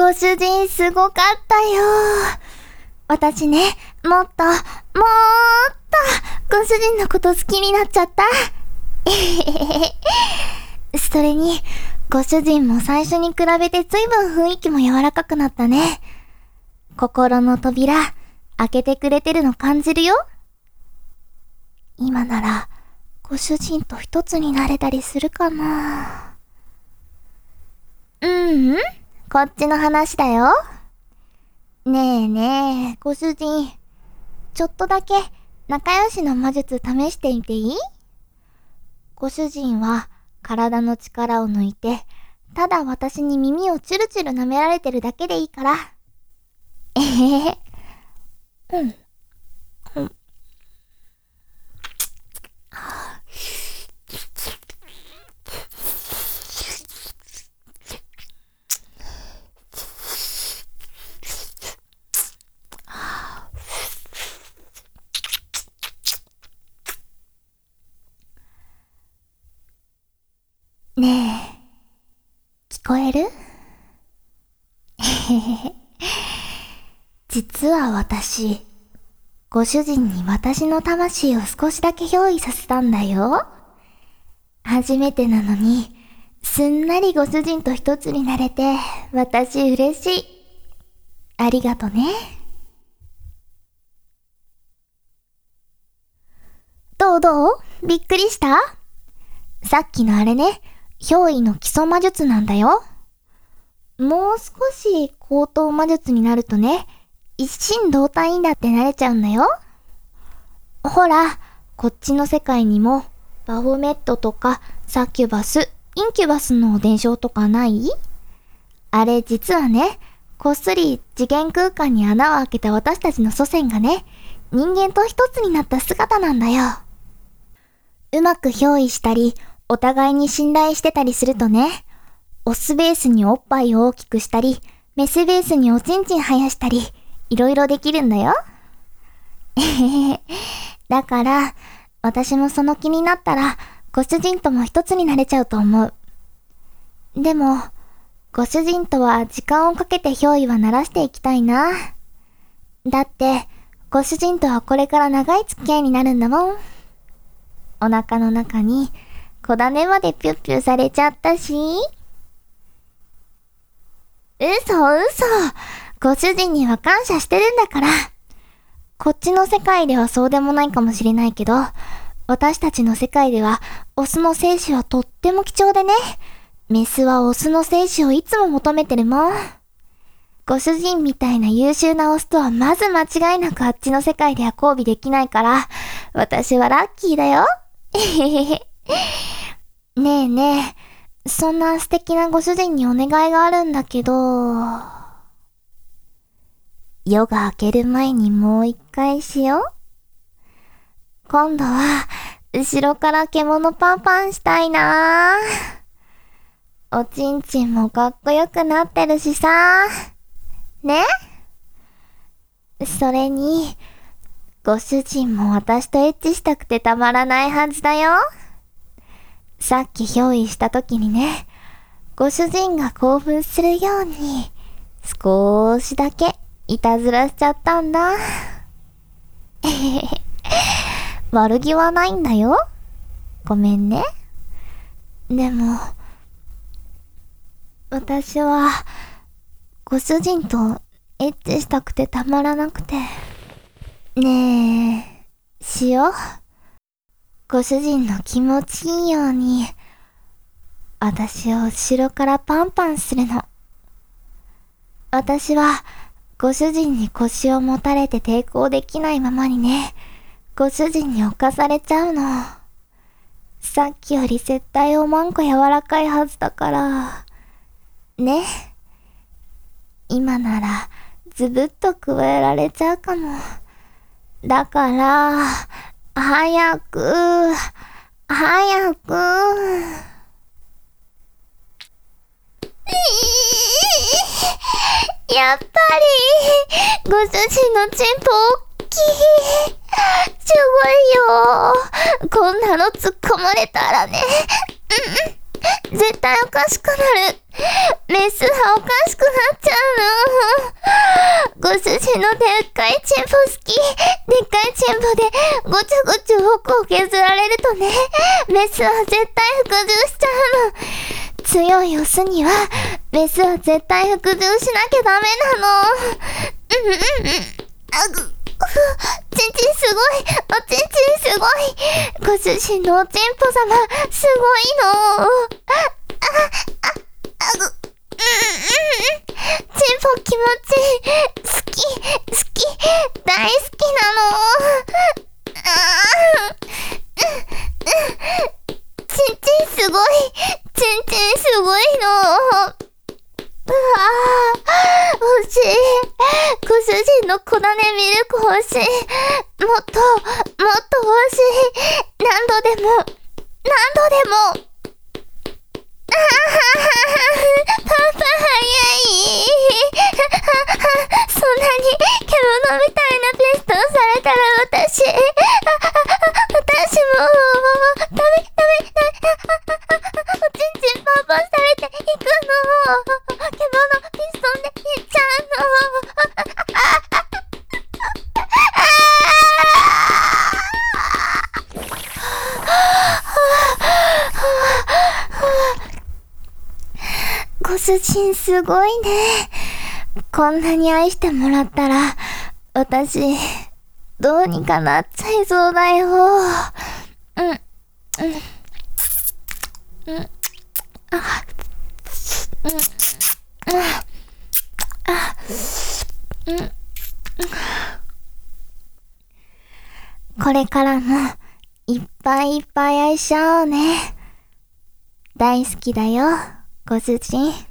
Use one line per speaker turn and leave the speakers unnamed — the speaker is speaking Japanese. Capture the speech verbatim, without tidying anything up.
ご主人すごかったよ。私ね、もっと、もーっと、ご主人のこと好きになっちゃった。それに、ご主人も最初に比べて随分雰囲気も柔らかくなったね。心の扉、開けてくれてるの感じるよ。今なら、ご主人と一つになれたりするかな。ううん、こっちの話だよ。ねえねえ、ご主人。ちょっとだけ仲良しの魔術試してみていい？ご主人は体の力を抜いて、ただ私に耳をチュルチュル舐められてるだけでいいから。えへへ。うん。うん。ねえ、聞こえる？へへへ。実は私、ご主人に私の魂を少しだけ憑依させたんだよ。初めてなのに、すんなりご主人と一つになれて、私嬉しい。ありがとね。どうどう？びっくりした？さっきのあれね、憑依の基礎魔術なんだよ。もう少し高等魔術になるとね、一心同体にだってなれちゃうんだよ。ほら、こっちの世界にも、バフォメットとかサキュバス、インキュバスの伝承とかない？あれ実はね、こっそり次元空間に穴を開けた私たちの祖先がね、人間と一つになった姿なんだよ。うまく憑依したり、お互いに信頼してたりするとね、オスベースにおっぱいを大きくしたり、メスベースにおちんちん生やしたり、いろいろできるんだよ。えへへ。だから、私もその気になったら、ご主人とも一つになれちゃうと思う。でも、ご主人とは時間をかけて憑依は慣らしていきたいな。だって、ご主人とはこれから長い付き合いになるんだもん。お腹の中に、小種までピュッピュされちゃったし。嘘嘘。ご主人には感謝してるんだから。こっちの世界ではそうでもないかもしれないけど、私たちの世界ではオスの精子はとっても貴重でね。メスはオスの精子をいつも求めてるもん。ご主人みたいな優秀なオスとはまず間違いなくあっちの世界では交尾できないから、私はラッキーだよ。えへへへ。ねえねえ、そんな素敵なご主人にお願いがあるんだけど、夜が明ける前にもう一回しよう。今度は、後ろから獣パンパンしたいなぁ。おちんちんもかっこよくなってるしさ。ね？それに、ご主人も私とエッチしたくてたまらないはずだよ。さっき憑依した時にね、ご主人が興奮するように、少しだけいたずらしちゃったんだ。えへへ。悪気はないんだよ。ごめんね。でも、私は、ご主人とエッチしたくてたまらなくて。ねえ、しよう。ご主人の気持ちいいように、私を後ろからパンパンするの。私は、ご主人に腰を持たれて抵抗できないままにね、ご主人に侵されちゃうの。さっきより絶対おまんこ柔らかいはずだから。ね。今なら、ずぶっと加えられちゃうかも。だから、早く、早く。やっぱり、ご主人のチンポ大きい。すごいよ。こんなの突っ込まれたらね。うん。 絶対おかしくなる。メスはおかしくなっちゃうの。ご主人のでっかいチンポ好き。でっかいチンポでごちょごちょ奥を削られるとね、メスは絶対服従しちゃうの。強いオスにはメスは絶対服従しなきゃダメなの。うんうんうん。あぐ。ちんちんすごい。おちんちんすごい。ご主人のおちんぽ様、すごいの。あ、あ、あ、あぐ。うんうんうん。ちんぽ気持ちいい。好き、好き、大好きなの。あちんちんすごい。ちんちんすごいの。うわぁ、欲しい。ご主人の粉ねミルク欲しい。もっと、もっと欲しい。何度でも、何度でも。あはパパ早い。そんなに獣みたいなペストをされたら私、私も、ダメ、ダメ、ダメ、おちんちんパンパンされていくの。獣ピストンでいっちゃうの。ご主人すごいね。こんなに愛してもらったら、私、どうにかなっちゃいそうだよ。うん、うん、うん、あ、うん、あ、あ、うん、これからも、いっぱいいっぱい愛し合おうね。大好きだよ、ご主人。